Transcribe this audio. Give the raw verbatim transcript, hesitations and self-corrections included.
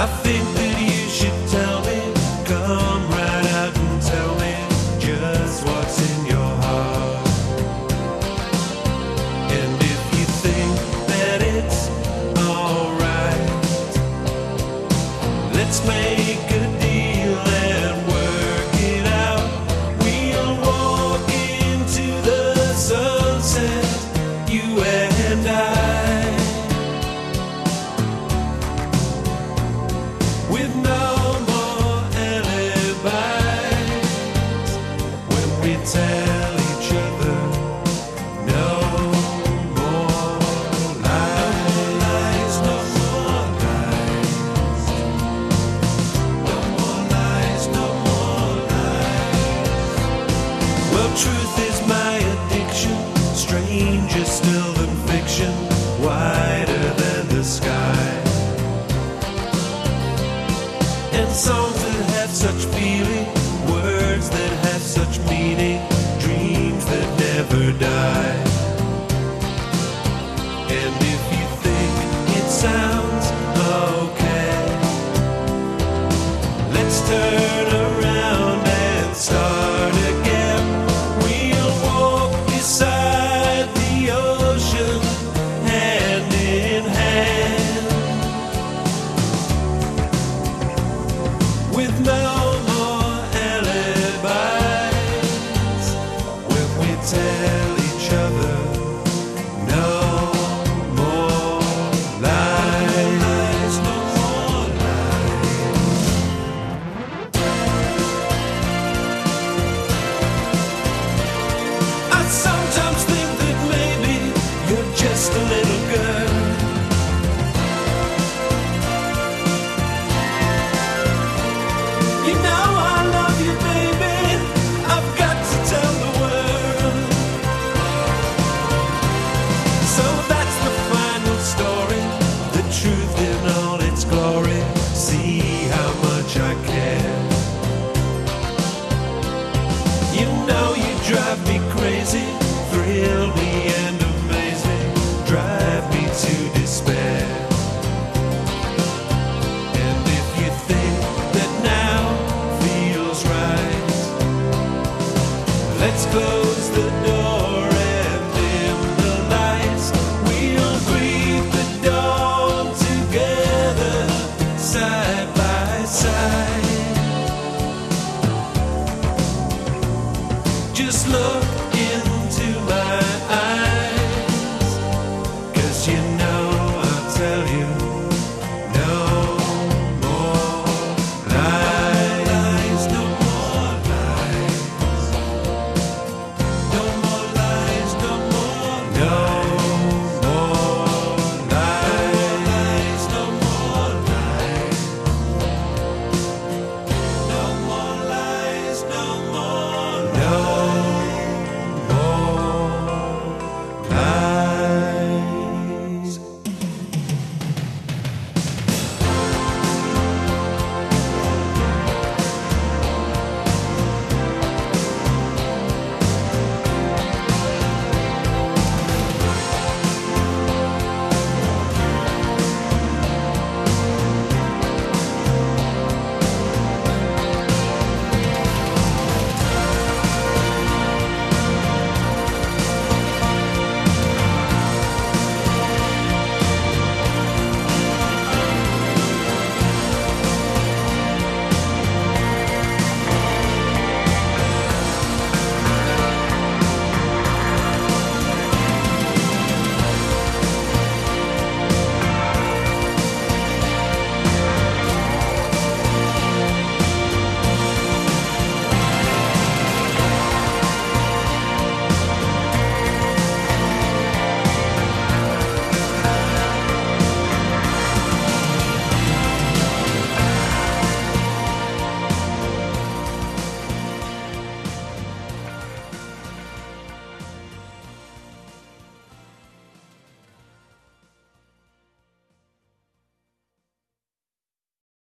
I think that you should tell me, come right out and tell me just what's in your heart. And if you think that it's alright, let's make a deal and work it out. We'll walk into the sunset, you and I, with no more alibis when we tell each other no more lies, no more lies, no more lies, no more lies. Well, truth is my addiction, stranger still than fiction, wider than the sky. And songs that have such feeling, words that have such meaning, dreams that never die. And if you think it sounds okay, let's turn around and start again. We'll walk beside the ocean, hand in hand, with no more alibis when we tell each other no more lies, no more lies. I sometimes think that maybe you're just a little girl. You know I love you, baby. I've got to tell the world. So that's the final story, the truth in all its glory. See how much I care. You know you drive me crazy, thrill me and amaze me, drive me to despair. And if you think that now feels right, let's close the door and dim the lights. We'll greet the dawn together, side